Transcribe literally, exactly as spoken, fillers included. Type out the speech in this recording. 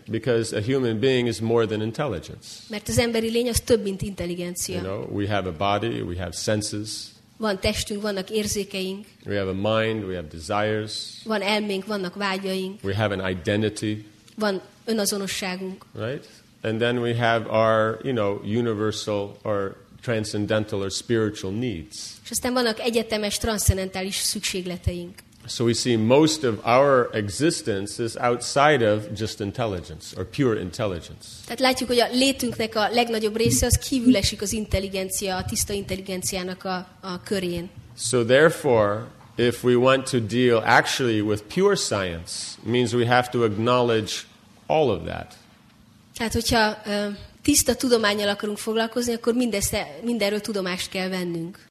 Because a human being is more than intelligence. Mert az emberi lény az több, mint intelligencia. You know, we have a body, we have senses. Van testünk, vannak érzékeink. We have a mind, we have desires. Van elménk, vannak vágyaink. We have an identity. Van önazonosságunk. Right? And then we have our, you know, universal or transcendental or spiritual needs. És aztán vannak egyetemes, transzcendentális szükségleteink. So we see most of our existence is outside of just intelligence or pure intelligence. Tehát látjuk, hogy a létünknek a legnagyobb része az kívül esik az intelligencia, a tiszta intelligenciának a, a körén. So therefore, if we want to deal actually with pure science, means we have to acknowledge all of that. Tehát, hogyha uh, tiszta tudománnyal akarunk foglalkozni, akkor mindezt, mindenről tudomást kell vennünk.